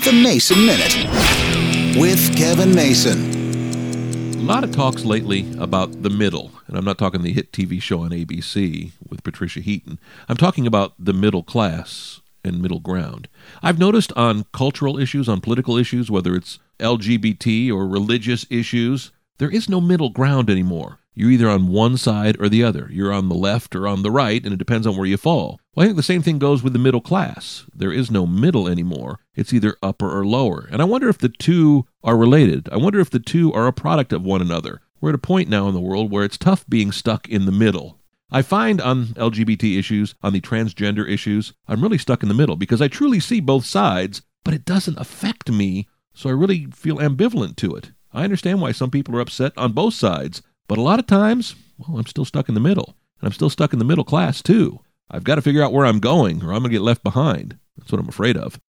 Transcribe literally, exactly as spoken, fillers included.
The Mason Minute with Kevin Mason. A lot of talks lately about the middle, and I'm not talking the hit T V show on A B C with Patricia Heaton. I'm talking about the middle class and middle ground. I've noticed on cultural issues, on political issues, whether it's L G B T or religious issues, there is no middle ground anymore. You're either on one side or the other. You're on the left or on the right, and it depends on where you fall. Well, I think the same thing goes with the middle class. There is no middle anymore. It's either upper or lower. And I wonder if the two are related. I wonder if the two are a product of one another. We're at a point now in the world where it's tough being stuck in the middle. I find on L G B T issues, on the transgender issues, I'm really stuck in the middle because I truly see both sides, but it doesn't affect me, so I really feel ambivalent to it. I understand why some people are upset on both sides, but a lot of times, well, I'm still stuck in the middle. And I'm still stuck in the middle class, too. I've got to figure out where I'm going, or I'm going to get left behind. That's what I'm afraid of.